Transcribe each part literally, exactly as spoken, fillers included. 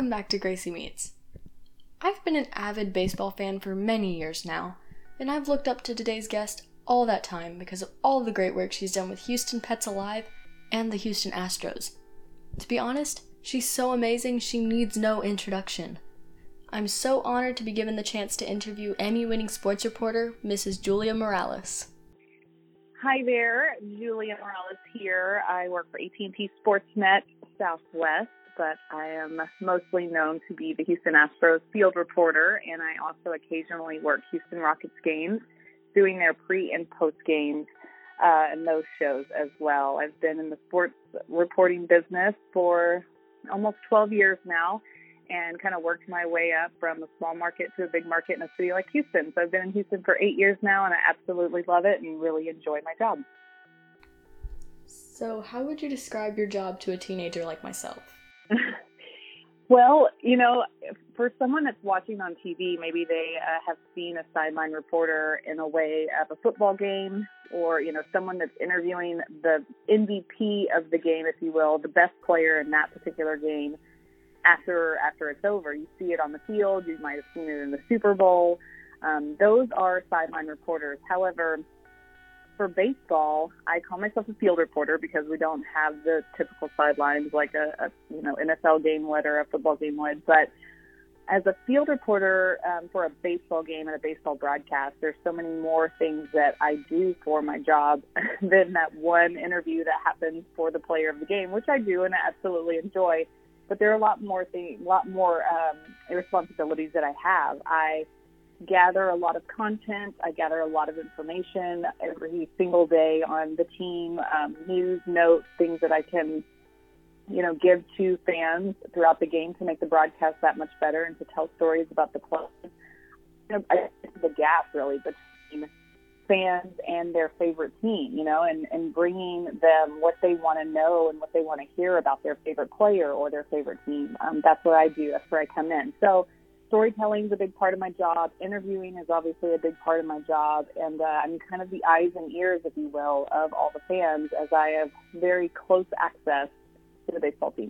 welcome back to Gracie Meets. I've been an avid baseball fan for many years now, and I've looked up to today's guest all that time because of all the great work she's done with Houston Pets Alive and the Houston Astros. To be honest, she's so amazing she needs no introduction. I'm so honored to be given the chance to interview Emmy-winning sports reporter, Missus Julia Morales. Hi there, Julia Morales here. I work for A T and T Sportsnet Southwest, but I am mostly known to be the Houston Astros field reporter, and I also occasionally work Houston Rockets games, doing their pre- and post-games uh, and those shows as well. I've been in the sports reporting business for almost twelve years now, and kind of worked my way up from a small market to a big market in a city like Houston. So I've been in Houston for eight years now, and I absolutely love it and really enjoy my job. So how would you describe your job to a teenager like myself? Well, you know, for someone that's watching on T V, maybe they uh, have seen a sideline reporter in a way of a football game, or, you know, someone that's interviewing the M V P of the game, if you will, the best player in that particular game. After after it's over, you see it on the field. You might have seen it in the Super Bowl. Um, those are sideline reporters. However, for baseball, I call myself a field reporter because we don't have the typical sidelines like a, a you know N F L game would or a football game would. But as a field reporter um, for a baseball game and a baseball broadcast, there's so many more things that I do for my job than that one interview that happens for the player of the game, which I do and I absolutely enjoy. But there are a lot more things, a lot more um, responsibilities that I have. I gather a lot of content. I gather a lot of information every single day on the team, um, news, notes, things that I can, you know, give to fans throughout the game to make the broadcast that much better and to tell stories about the club. You know, I think the gap really between fans and their favorite team, you know, and, and bringing them what they want to know and what they want to hear about their favorite player or their favorite team. Um, that's what I do. That's where I come in. So storytelling is a big part of my job. Interviewing is obviously a big part of my job. And uh, I'm kind of the eyes and ears, if you will, of all the fans, as I have very close access to the baseball team.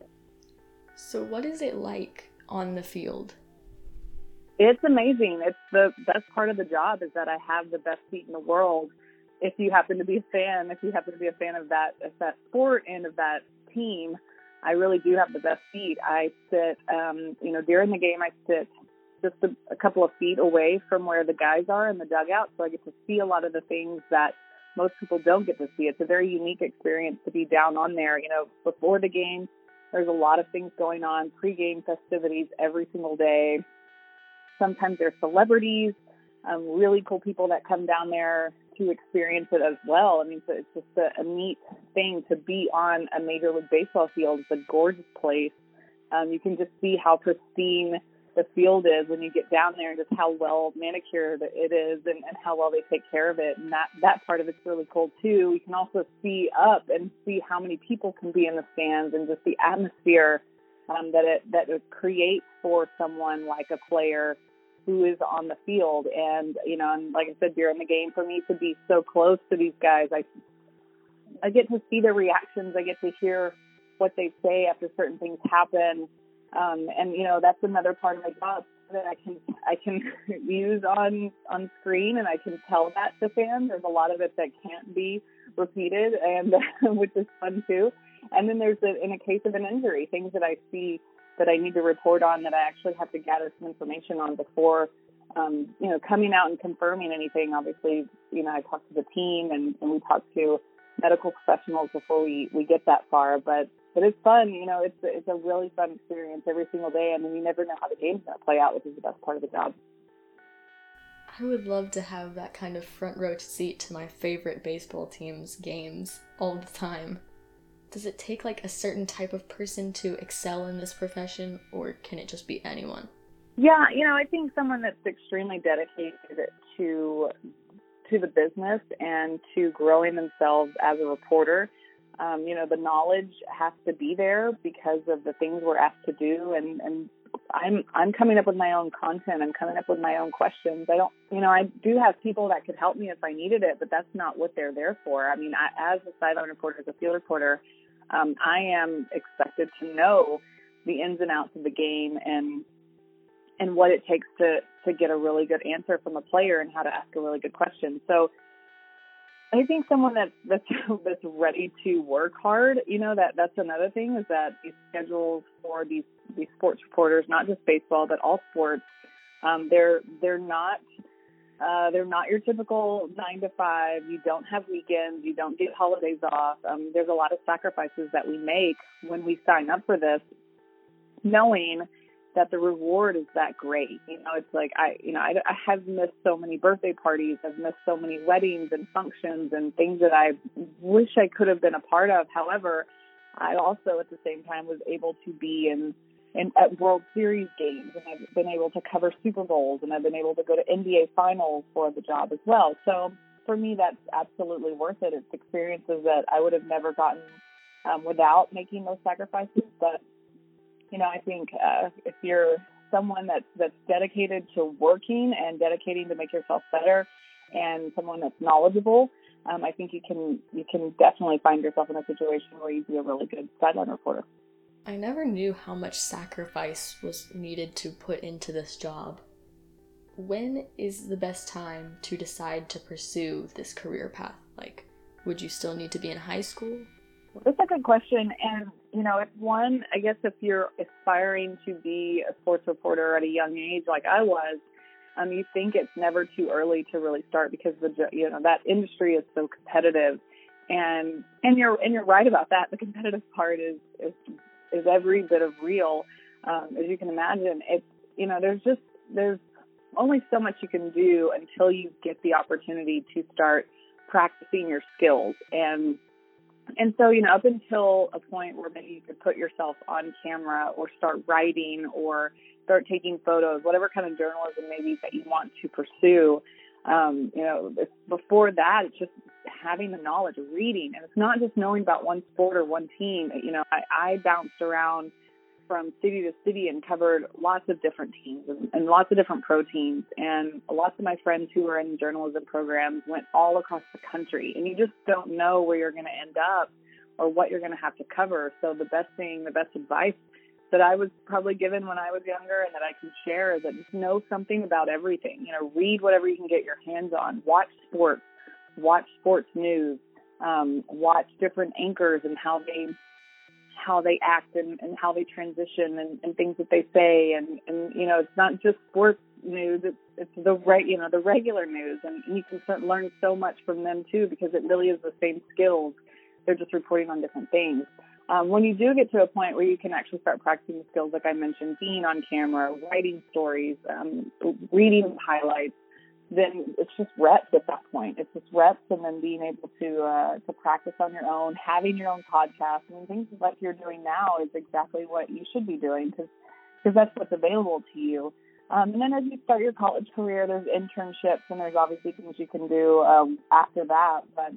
So what is it like on the field? It's amazing. It's the best part of the job is that I have the best seat in the world. If you happen to be a fan, if you happen to be a fan of that, of that sport and of that team, I really do have the best seat. I sit, um, you know, during the game, I sit just a, a couple of feet away from where the guys are in the dugout, so I get to see a lot of the things that most people don't get to see. It's a very unique experience to be down on there. You know, before the game, there's a lot of things going on, pre-game festivities every single day. Sometimes there's celebrities, um, really cool people that come down there to experience it as well. I mean, so it's just a, a neat thing to be on a Major League Baseball field. It's a gorgeous place. Um, you can just see how pristine the field is when you get down there and just how well manicured it is and, and how well they take care of it. And that, that part of it's really cool, too. You can also see up and see how many people can be in the stands and just the atmosphere um, that it that it creates for someone like a player who is on the field. And, you know, and like I said, during the game, for me to be so close to these guys, I, I get to see their reactions. I get to hear what they say after certain things happen. Um, and, you know, that's another part of my job that I can, I can use on, on screen, and I can tell that to fans. There's a lot of it that can't be repeated, and which is fun too. And then there's, a, in a case of an injury, things that I see that I need to report on that I actually have to gather some information on before, um, you know, coming out and confirming anything. Obviously, you know, I talk to the team and, and we talk to medical professionals before we, we get that far. But, but it's fun, you know, it's, it's a really fun experience every single day. And then you never know how the game's going to play out, which is the best part of the job. I would love to have that kind of front row seat to my favorite baseball team's games all the time. Does it take like a certain type of person to excel in this profession, or can it just be anyone? Yeah, you know, I think someone that's extremely dedicated to to the business and to growing themselves as a reporter, um, you know, the knowledge has to be there because of the things we're asked to do. And, and I'm I'm coming up with my own content. I'm coming up with my own questions. I don't, you know, I do have people that could help me if I needed it, but that's not what they're there for. I mean, I, as a sideline reporter, as a field reporter, um, I am expected to know the ins and outs of the game and and what it takes to, to get a really good answer from a player and how to ask a really good question. So I think someone that's, that's, that's ready to work hard, you know, that that's another thing is that these schedules for these, these sports reporters, not just baseball, but all sports, um, they're, they're not, uh, they're not your typical nine to five. You don't have weekends. You don't get holidays off. Um, there's a lot of sacrifices that we make when we sign up for this, knowing that the reward is that great. You know, it's like, I, you know, I, I have missed so many birthday parties. I've missed so many weddings and functions and things that I wish I could have been a part of. However, I also at the same time was able to be in, in at World Series games, and I've been able to cover Super Bowls, and I've been able to go to N B A finals for the job as well. So for me, that's absolutely worth it. It's experiences that I would have never gotten um, without making those sacrifices. But you know, I think uh, if you're someone that's that's dedicated to working and dedicating to make yourself better, and someone that's knowledgeable, um, I think you can you can definitely find yourself in a situation where you'd be a really good sideline reporter. I never knew how much sacrifice was needed to put into this job. When is the best time to decide to pursue this career path? Like, would you still need to be in high school? That's a good question. And, you know, if one, I guess if you're aspiring to be a sports reporter at a young age like I was, um, you think it's never too early to really start because, the you know, that industry is so competitive. And and you're and you're right about that. The competitive part is is, is every bit of real. Um, as you can imagine, it's, you know, there's just, there's only so much you can do until you get the opportunity to start practicing your skills. And And so, you know, up until a point where maybe you could put yourself on camera or start writing or start taking photos, whatever kind of journalism maybe that you want to pursue, um, you know, it's, before that, it's just having the knowledge of reading. And it's not just knowing about one sport or one team. You know, I, I bounced around from city to city and covered lots of different teams and, and lots of different pro teams. And lots of my friends who were in journalism programs went all across the country. And you just don't know where you're going to end up or what you're going to have to cover. So the best thing, the best advice that I was probably given when I was younger and that I can share is that just know something about everything. You know, read whatever you can get your hands on. Watch sports. Watch sports news. Um, watch different anchors and how they how they act and, and how they transition and, and things that they say. And, and, you know, it's not just sports news. It's, it's the right, you know, the regular news. And, and you can start learning so much from them too, because it really is the same skills. They're just reporting on different things. Um, when you do get to a point where you can actually start practicing the skills, like I mentioned, being on camera, writing stories, um, reading highlights, then it's just reps at that point. It's just reps and then being able to uh, to practice on your own, having your own podcast. I mean, things like you're doing now is exactly what you should be doing because that's what's available to you. Um, and then as you start your college career, there's internships and there's obviously things you can do um, after that. But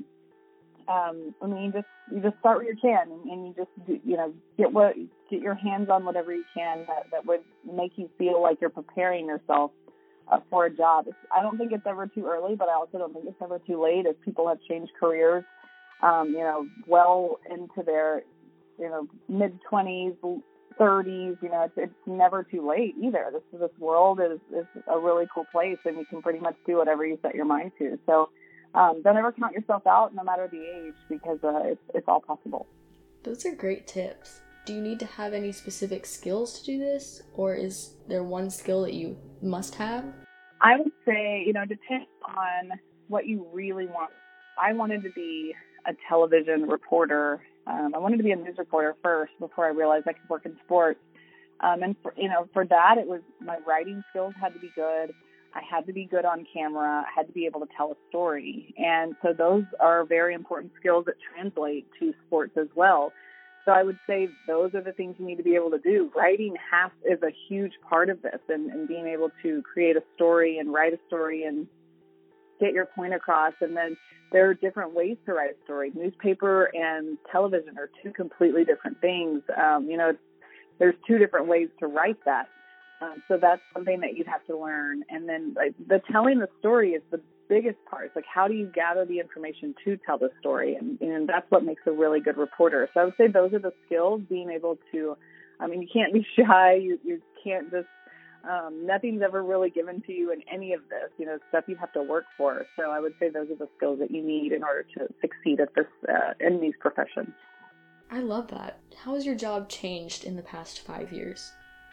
um, I mean, you just you just start where you can, and, and you just do, you know get what get your hands on whatever you can that, that would make you feel like you're preparing yourself Uh, for a job. It's, I don't think it's ever too early, but I also don't think it's ever too late as people have changed careers, um, you know, well into their, you know, mid-twenties, thirties, you know, it's, it's never too late either. This this world is, is a really cool place, and you can pretty much do whatever you set your mind to. So um, don't ever count yourself out, no matter the age, because uh, it's, it's all possible. Those are great tips. Do you need to have any specific skills to do this, or is there one skill that you must have? I would say, you know, depends on what you really want. I wanted to be a television reporter. Um, I wanted to be a news reporter first before I realized I could work in sports. Um, and, for, you know, for that, it was my writing skills had to be good. I had to be good on camera. I had to be able to tell a story. And so those are very important skills that translate to sports as well. So I would say those are the things you need to be able to do. Writing has, is a huge part of this, and, and being able to create a story and write a story and get your point across. And then there are different ways to write a story. Newspaper and television are two completely different things. Um, you know, there's two different ways to write that. Um, so that's something that you'd have to learn. And then like, the telling the story is the biggest part. It's like, how do you gather the information to tell the story? And, and that's what makes a really good reporter. So I would say those are the skills, being able to I mean, you can't be shy. You, you can't just, um, nothing's ever really given to you in any of this, you know, stuff you have to work for. So I would say those are the skills that you need in order to succeed at this, uh, in these professions. I love that. How has your job changed in the past five years?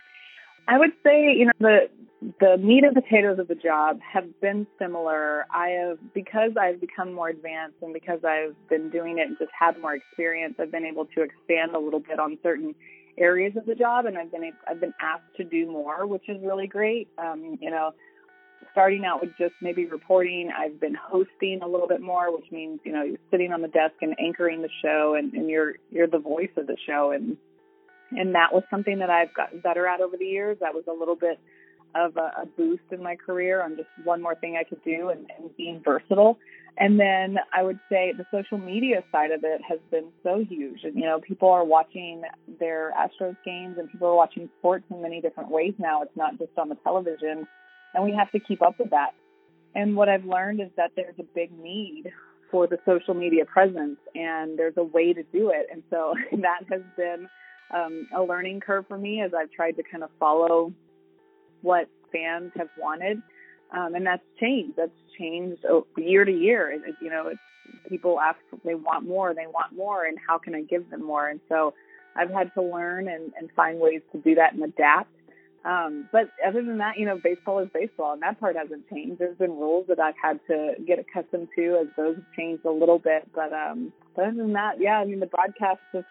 I would say, you know, the the meat and potatoes of the job have been similar. I have, because I've become more advanced and because I've been doing it and just had more experience, I've been able to expand a little bit on certain areas of the job, and I've been I've been asked to do more, which is really great. Um, you know, starting out with just maybe reporting, I've been hosting a little bit more, which means, you know, you're sitting on the desk and anchoring the show, and, and you're you're the voice of the show, and and that was something that I've gotten better at over the years. That was a little bit of a, a boost in my career on just one more thing I could do and, and being versatile. And then I would say the social media side of it has been so huge. And, you know, people are watching their Astros games and people are watching sports in many different ways now. It's not just on the television, and we have to keep up with that. And what I've learned is that there's a big need for the social media presence, and there's a way to do it. And so that has been um, a learning curve for me as I've tried to kind of follow what fans have wanted. Um, and that's changed. That's changed year to year. It, you know, it's, people ask, they want more, they want more, and how can I give them more? And so I've had to learn and, and find ways to do that and adapt. Um, but other than that, you know, baseball is baseball, and that part hasn't changed. There's been rules that I've had to get accustomed to as those have changed a little bit. But, um, but other than that, yeah, I mean, the broadcast is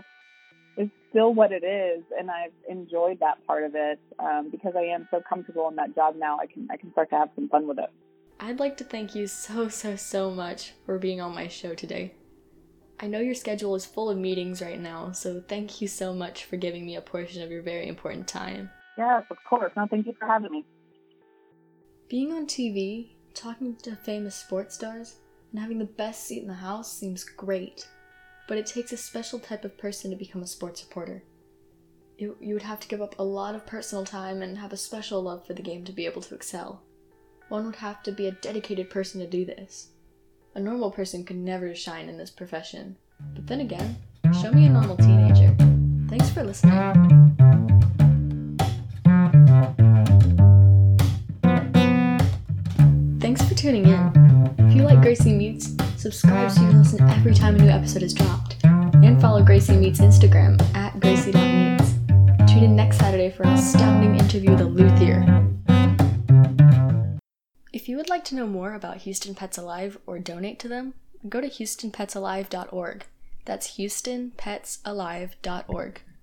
is still what it is, and I've enjoyed that part of it um, because I am so comfortable in that job now. I can I can start to have some fun with it. I'd like to thank you so, so, so much for being on my show today. I know your schedule is full of meetings right now, so thank you so much for giving me a portion of your very important time. Yes, of course. No, thank you for having me. Being on T V, talking to famous sports stars, and having the best seat in the house seems great. But it takes a special type of person to become a sports reporter. You, you would have to give up a lot of personal time and have a special love for the game to be able to excel. One would have to be a dedicated person to do this. A normal person could never shine in this profession. But then again, show me a normal teenager. Thanks for listening. Thanks for tuning in. If you like Gracie Meets, subscribe so you can listen every time a new episode is dropped. And follow Gracie Meets Instagram at gracie dot meets. Tune in next Saturday for an astounding interview with a luthier. If you would like to know more about Houston Pets Alive or donate to them, go to houston pets alive dot org. That's houston pets alive dot org.